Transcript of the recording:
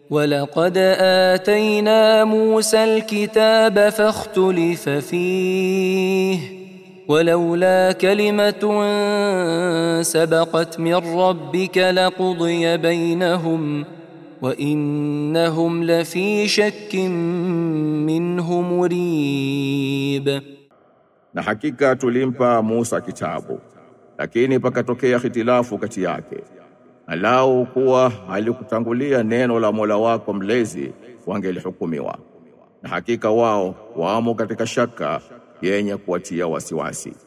ولقد آتينا موسى الكتاب فاختلف فيه ولولا كلمة سبقت من ربك لقضي بينهم وإنهم لفي شك منه مريب. Na hakika tulimpa Musa kitabu, lakini pakatokea hitilafu kati yake. Alau kuwa alikutangulia neno la Mola wako mlezi wangelihukumiwa. Na hakika wao wamo katika shaka yenye kuwatia wasiwasi.